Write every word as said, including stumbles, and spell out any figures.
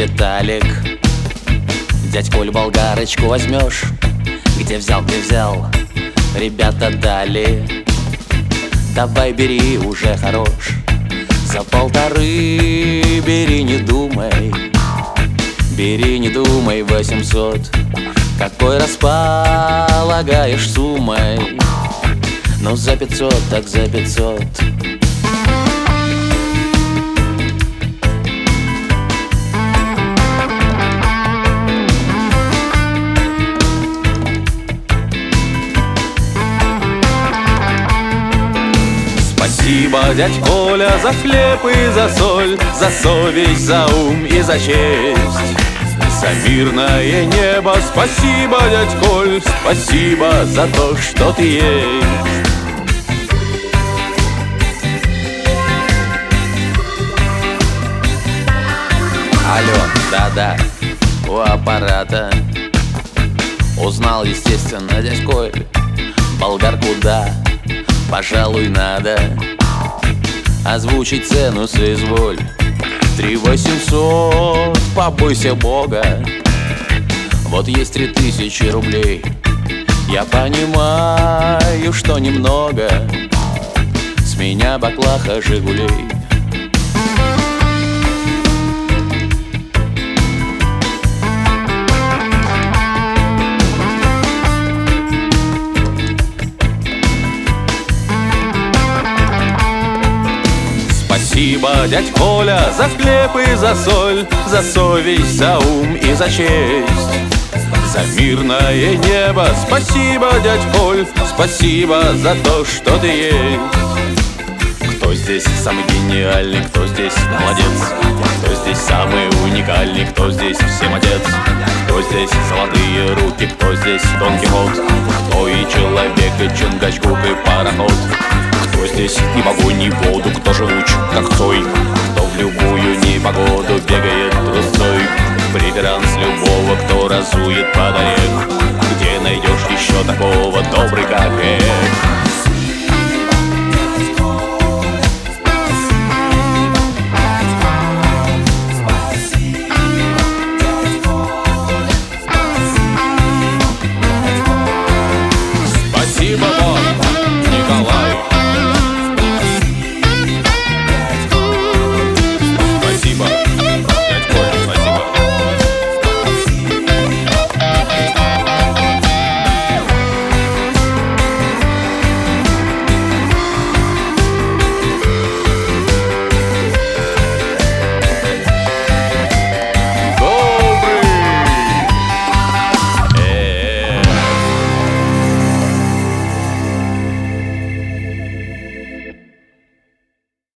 Виталик. Дядь Коль, болгарочку возьмешь? Где взял, где взял? Ребята дали. Давай бери, уже хорош. За полторы бери, не думай. Бери, не думай, восемьсот. Какой располагаешь суммой? Ну за пятьсот, так за пятьсот. Спасибо, дядь Коля, за хлеб и за соль, за совесть, за ум и за честь, за мирное небо. Спасибо, дядь Коль, спасибо за то, что ты есть. Алло, да-да, у аппарата. Узнал, естественно, дядь Коль. Болгар куда? Пожалуй, надо озвучить цену, соизволь. Три восемьсот, побойся Бога. Вот есть три тысячи рублей. Я понимаю, что немного. С меня баклаха Жигулей. Спасибо, дядь Коля, за хлеб и за соль, за совесть, за ум и за честь, за мирное небо. Спасибо, дядь Коль, спасибо за то, что ты есть. Кто здесь самый гениальный, кто здесь молодец? Кто здесь самый уникальный, кто здесь всем отец? Кто здесь золотые руки, кто здесь Дон Кихот? Кто и человек, и Чингачгук, и пароход? Кто здесь ни огонь, ни воду, кто живуч, как Цой? Кто в любую непогоду бегает трусцой? Преферанс любого, кто разует под орех. Где найдешь еще такого, добрый как эх?